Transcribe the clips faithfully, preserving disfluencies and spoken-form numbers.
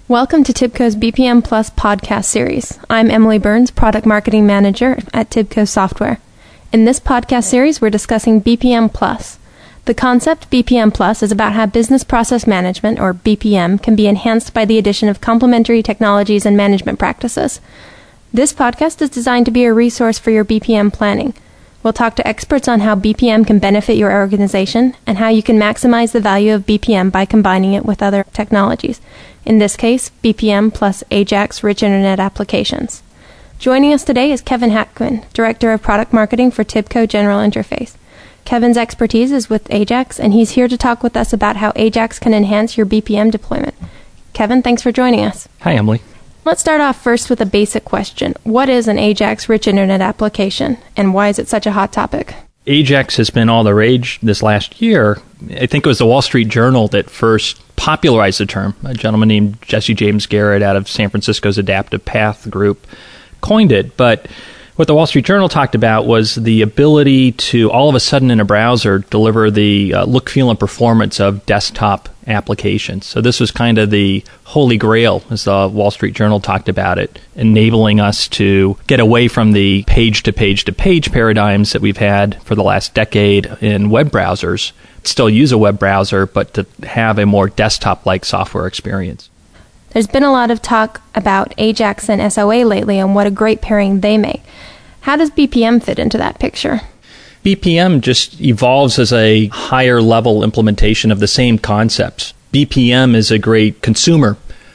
Welcome to TIBCO's B P M Plus podcast series. I'm Emily Burns, Product Marketing Manager at TIBCO Software. In this podcast series, we're discussing B P M Plus. The concept B P M Plus is about how business process management, or B P M, can be enhanced by the addition of complementary technologies and management practices. This podcast is designed to be a resource for your B P M planning. We'll talk to experts on how B P M can benefit your organization and how you can maximize the value of B P M by combining it with other technologies. In this case, B P M plus Ajax Rich Internet Applications. Joining us today is Kevin Hatquin, Director of Product Marketing for TIBCO General Interface. Kevin's expertise is with Ajax, and he's here to talk with us about how Ajax can enhance your B P M deployment. Kevin, thanks for joining us. Hi, Emily. Let's start off first with a basic question. What is an Ajax Rich Internet Application, and why is it such a hot topic? Ajax has been all the rage this last year. I think it was the Wall Street Journal that first popularized the term. A gentleman named Jesse James Garrett out of San Francisco's Adaptive Path group coined it. But what the Wall Street Journal talked about was the ability to all of a sudden in a browser deliver the uh, look, feel, and performance of desktop applications. So this was kind of the holy grail, as the Wall Street Journal talked about it, enabling us to get away from the page-to-page-to-page paradigms that we've had for the last decade in web browsers. Still use a web browser, but to have a more desktop-like software experience. There's been a lot of talk about Ajax and S O A lately and what a great pairing they make. How does B P M fit into that picture? B P M just evolves as a higher level implementation of the same concepts. B P M is a great consumer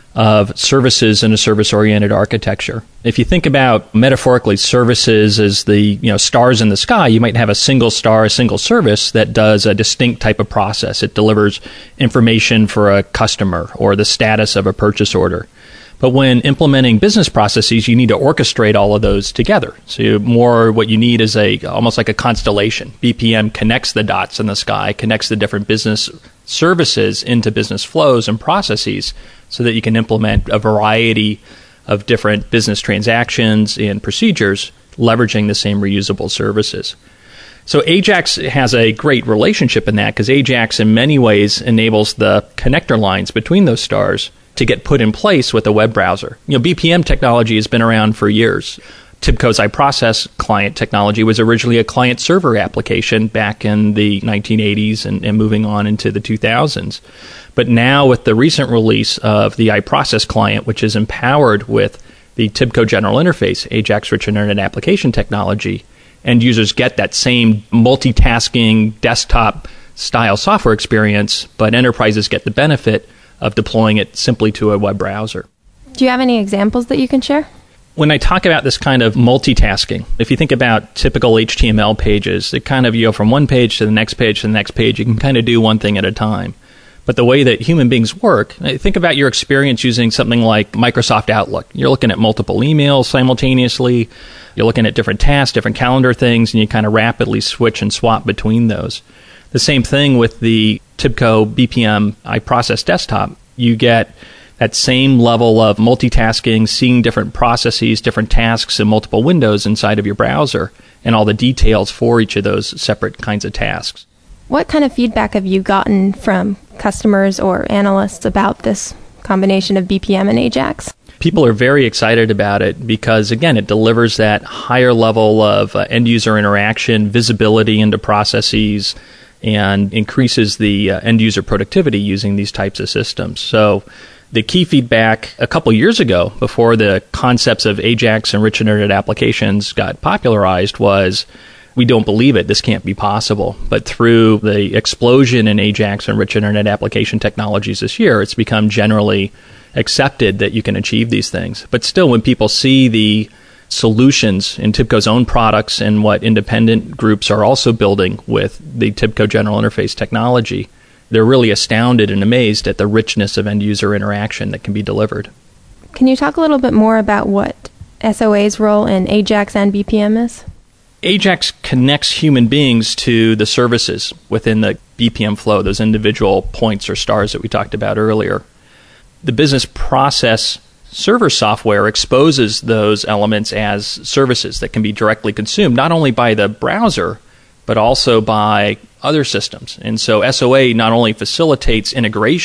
of services in a service-oriented architecture. If you think about metaphorically services as the you know stars in the sky, you might have a single star, a single service that does a distinct type of process. It delivers information for a customer or the status of a purchase order. But when implementing business processes, you need to orchestrate all of those together. So you, more what you need is a almost like a constellation. B P M connects the dots in the sky, connects the different business services into business flows and processes so that you can implement a variety of different business transactions and procedures leveraging the same reusable services. So Ajax has a great relationship in that because Ajax in many ways enables the connector lines between those stars to get put in place with a web browser. You know, B P M technology has been around for years. TIBCO's iProcess client technology was originally a client-server application back in the nineteen eighties and, and moving on into the two thousands. But now with the recent release of the iProcess client, which is empowered with the TIBCO General Interface, Ajax Rich Internet Application technology, end users get that same multitasking desktop-style software experience, but enterprises get the benefit of deploying it simply to a web browser. Do you have any examples that you can share? When I talk about this kind of multitasking, if you think about typical H T M L pages, it kind of you go from one page to the next page to the next page. You can kind of do one thing at a time. But the way that human beings work, think about your experience using something like Microsoft Outlook. You're looking at multiple emails simultaneously. You're looking at different tasks, different calendar things, and you kind of rapidly switch and swap between those. The same thing with the TIBCO B P M iProcess desktop. You get that same level of multitasking, seeing different processes, different tasks in multiple windows inside of your browser, and all the details for each of those separate kinds of tasks. What kind of feedback have you gotten from customers or analysts about this combination of B P M and Ajax? People are very excited about it because, again, it delivers that higher level of uh, end-user interaction, visibility into processes, and increases the uh, end-user productivity using these types of systems. So the key feedback a couple years ago, before the concepts of Ajax and Rich Internet Applications got popularized, was, we don't believe it, this can't be possible. But through the explosion in Ajax and Rich Internet Application technologies this year, it's become generally accepted that you can achieve these things. But still, when people see the solutions in TIBCO's own products and what independent groups are also building with the TIBCO General Interface technology, they're really astounded and amazed at the richness of end-user interaction that can be delivered. Can you talk a little bit more about what S O A's role in Ajax and B P M is? Ajax connects human beings to the services within the B P M flow, those individual points or stars that we talked about earlier. The business process server software exposes those elements as services that can be directly consumed, not only by the browser, but also by other systems. And so S O A not only facilitates integration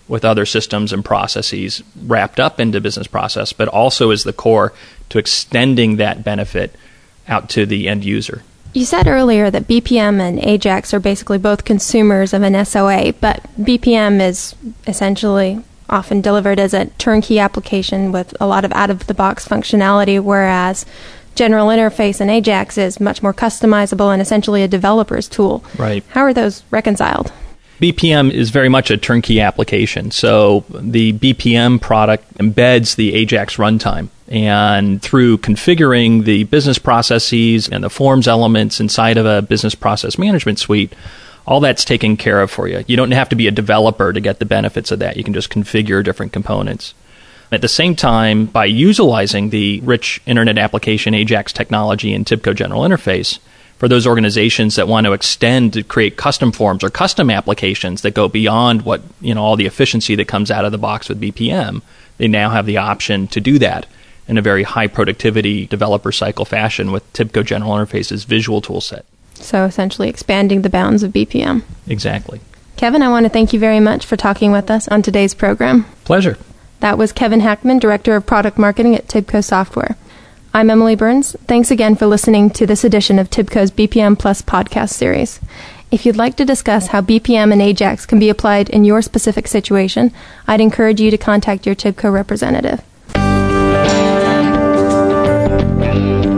with other systems and processes wrapped up into business process, but also is the core to extending that benefit out to the end user. You said earlier that B P M and Ajax are basically both consumers of an S O A, but B P M is essentially often delivered as a turnkey application with a lot of out-of-the-box functionality, whereas General Interface and Ajax is much more customizable and essentially a developer's tool. Right. How are those reconciled? B P M is very much a turnkey application. So the B P M product embeds the Ajax runtime. And through configuring the business processes and the forms elements inside of a business process management suite, all that's taken care of for you. You don't have to be a developer to get the benefits of that. You can just configure different components. At the same time, by utilizing the rich Internet application Ajax technology in TIBCO General Interface, for those organizations that want to extend to create custom forms or custom applications that go beyond what, you know, all the efficiency that comes out of the box with B P M, they now have the option to do that in a very high productivity developer cycle fashion with TIBCO General Interface's visual toolset. So essentially expanding the bounds of B P M. Exactly. Kevin, I want to thank you very much for talking with us on today's program. Pleasure. That was Kevin Hackman, Director of Product Marketing at TIBCO Software. I'm Emily Burns. Thanks again for listening to this edition of TIBCO's B P M Plus podcast series. If you'd like to discuss how B P M and Ajax can be applied in your specific situation, I'd encourage you to contact your TIBCO representative.